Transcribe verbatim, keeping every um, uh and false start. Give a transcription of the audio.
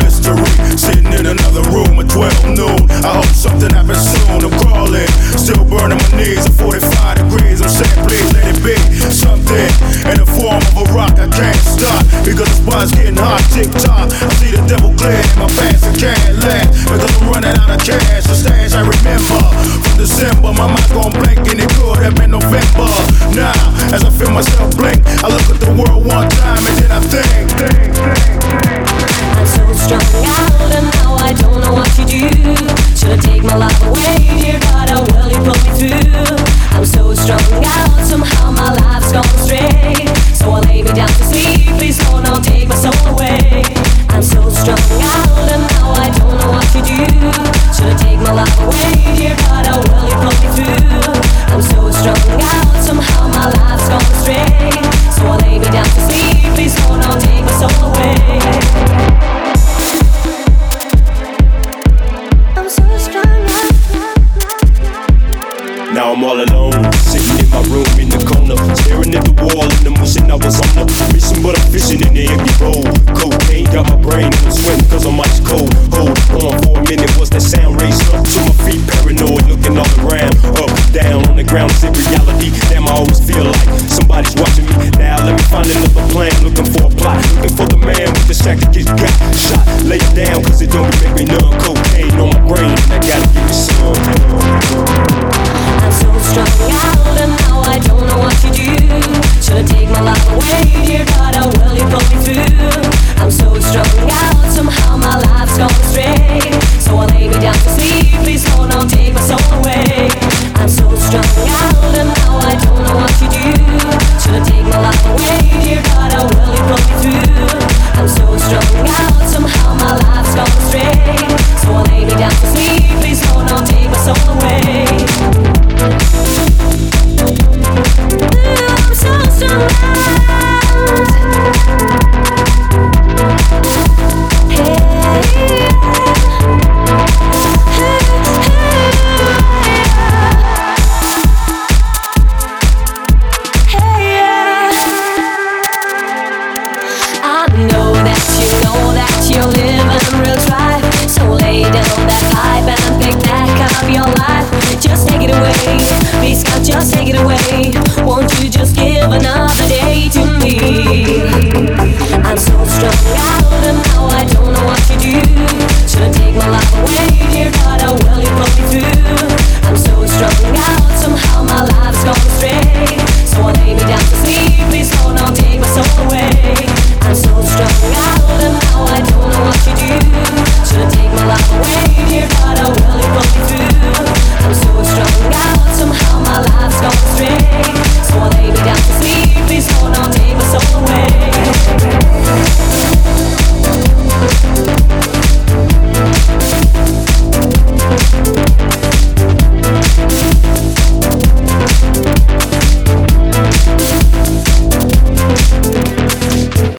mystery. Sitting in another room at twelve noon. I hope something happens soon. I'm crawling, still burning my knees at forty-five degrees. I'm saying please let it be something in the form of a rock. I can't stop because the spot's getting hot. Tick tock, I see the devil glare in my pants. I can't laugh because I'm running out of cash. The stash I remember from December. My mind's gone blank and it could have been November. Now, as I feel myself blink, I look at the world one time and then I think, think, think, think. I'm so strung out and now I don't know what to do. Should've taken my life away, dear God, how well you pulled me through. I'm so strung out, somehow my life's gone astray. So I lay me down to sleep, please Lord, don't take my soul away. I'm so strung out and now I don't know what to do. Should've taken my life away, dear God, how well you pulled me through. I'm so strung out, somehow my life's gone astray. So I lay me down to sleep, please Lord, don't take my soul away. Now I'm all alone, sitting in my room in the corner, staring at the wall and I'm wishing I was on the mission, but I'm fishing in the empty bowl. Cocaine got my brain in a swim cause I'm ice cold. Hold on for a minute, what's that sound? Raised up to my feet, paranoid, looking all around. Up, down, on the ground, is it reality? Damn, I always feel like somebody's watching me. Now let me find another plan, looking for a plot, looking for the man with the sack that gets got shot. Lay it down cause it don't make me numb. Cold